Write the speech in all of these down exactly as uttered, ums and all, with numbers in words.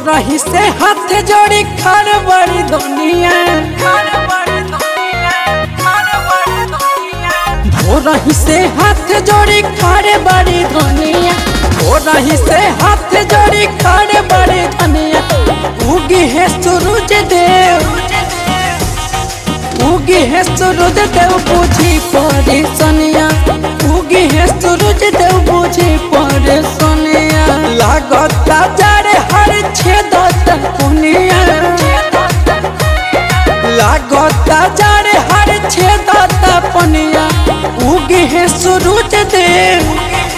रही से हाथ जोड़ी खड़ बड़ी दुनिया हो रही से हाथ जोड़ी खड़े बड़ी दुनिया हो रही से हाथ जोड़ी खड़े बड़ी दुनिया उगी है सूरज देव उगी है सूरज देव बुझी पड़े सोनिया उगी है सूरज देव बुझी पड़े सोनिया लागता जाड़े हर छेदत पुनिया लागता जाड़े हर छेदत पुनिया उगी है सूरज देव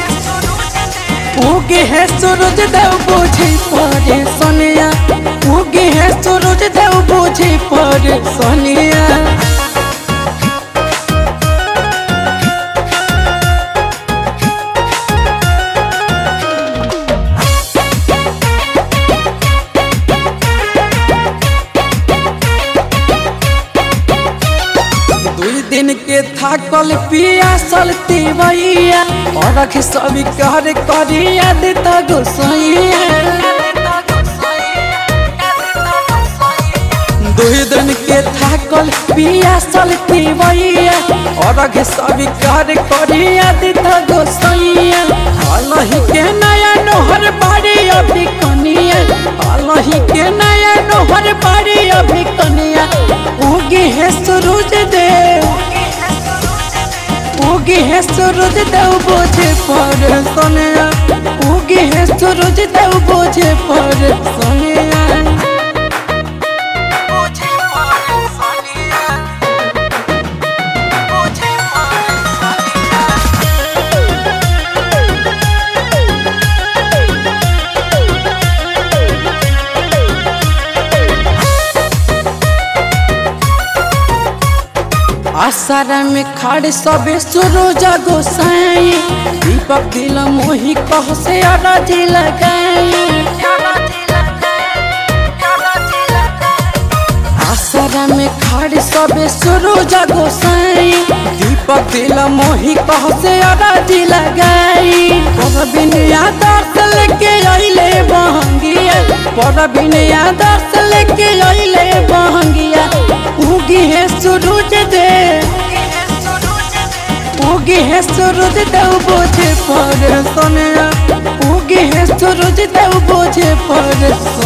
उगी है सूरज देव बुझी पड़े सोनिया उगी है सूरज देव बुझी पड़े सोनिया। दिन के थाकल पियासल तिवैया और सब कर करिया देता गोसैया दुई दिन के थाकल पियासल तिवैया और सब कर करिया देता गोसैया अलही के नया नोहर बाड़ी अभी कनिया अलही के नया नोहर बाड़ी अभी कनिया उगी है सूरज देव उगी है सूरज देव बोझे पर सोनिया उगी है सूरज देव बोझे पर सोनिया। आसारा में खाड़े सबे सूरज गोसाई दीपक दिल मोही कह से अराजी लगाई आसारा में खाड़े सबे सूरज गोसाई दीपक दिल मोही कह से अराजी लगाई पर बिनिया दर्श लेके आइले बहंगिया पर बिनिया दर्श लेके आइले बहंगिया उगी है सूरज देव उगी है सूरज देव बोझे पर सोनिया उगी है सूरज देव बोझे पर